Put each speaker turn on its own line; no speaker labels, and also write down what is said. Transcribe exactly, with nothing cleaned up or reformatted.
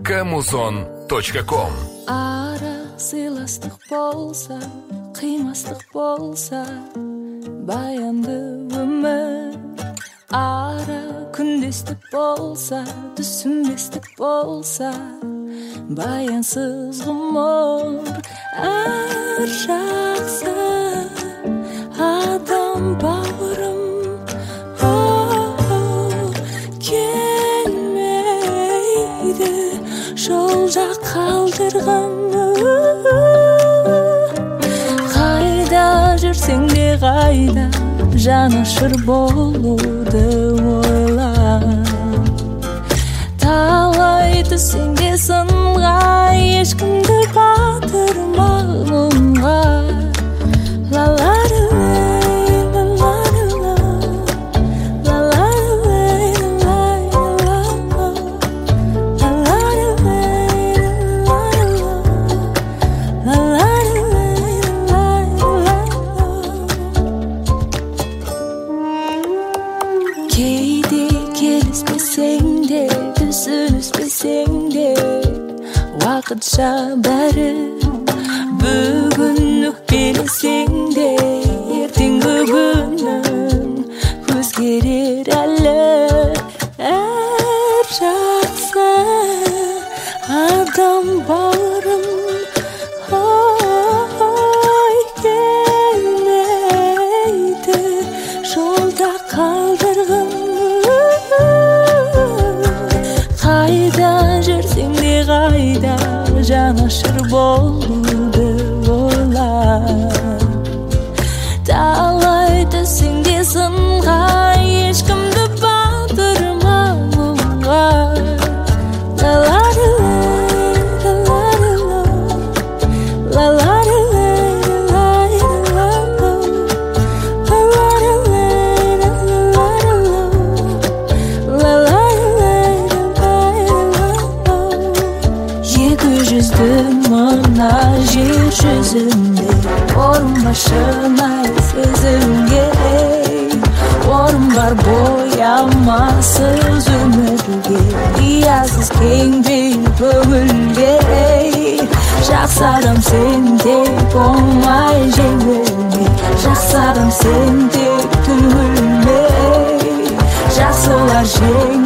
камузон точка ком.
Ара сыйластық болса, қимастық болса, баянды өмір. Ара күндестік болса, түсінбестік болса, баянсыз ғұмыр. Әр жақсы адам бауырым, келмейді жолда қалдырған. Қайда жүрсең де қайда жанашыр болуды ойла. Талай түсең де сынға, ешкімді батырма мұңға. Кейде келіспесең де, түсініспесең де, уақытша бәрі. Бүгін өкпелесең де, ертеңгі күнің өзгерер әлі. Әр жақсы адам бауырым, ой, келмейді жолда қалдырған. Қайда жүрсең де қайда жанашыр болуды ойла. Талай түсең де сынға, ешкімді батырма мұңға. Мына жер жүзінде орын бар шынайы сезімге, орын бар боямасыз өмірге, риясыз кең бейіл көңілге. Жақсы адам сенде болмай жеңілме, жақсы адам сенде түңілме, жақсылар жеңілме.